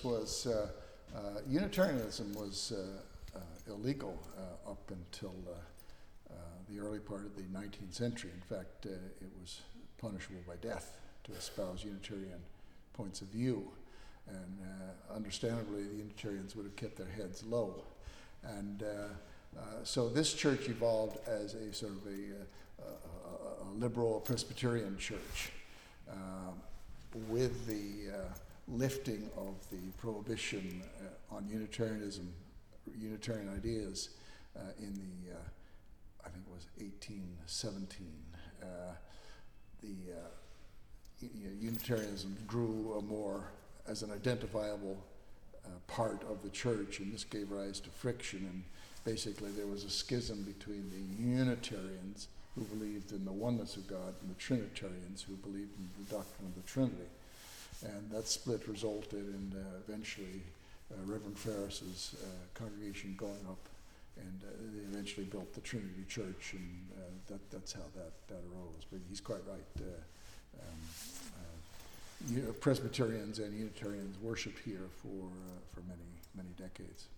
this was Unitarianism was illegal up until the early part of the 19th century. In fact, it was punishable by death to espouse Unitarian points of view. And understandably, the Unitarians would have kept their heads low. And so this church evolved as a sort of a liberal Presbyterian church with the lifting of the prohibition on Unitarian ideas in the, I think it was 1817. Unitarianism grew more as an identifiable part of the church, and this gave rise to friction. And basically, there was a schism between the Unitarians, who believed in the oneness of God, and the Trinitarians, who believed in the doctrine of the Trinity. And that split resulted in eventually Reverend Ferris's congregation going up, and they eventually built the Trinity Church, and that's how that arose. But he's quite right. Presbyterians and Unitarians worship here for many decades.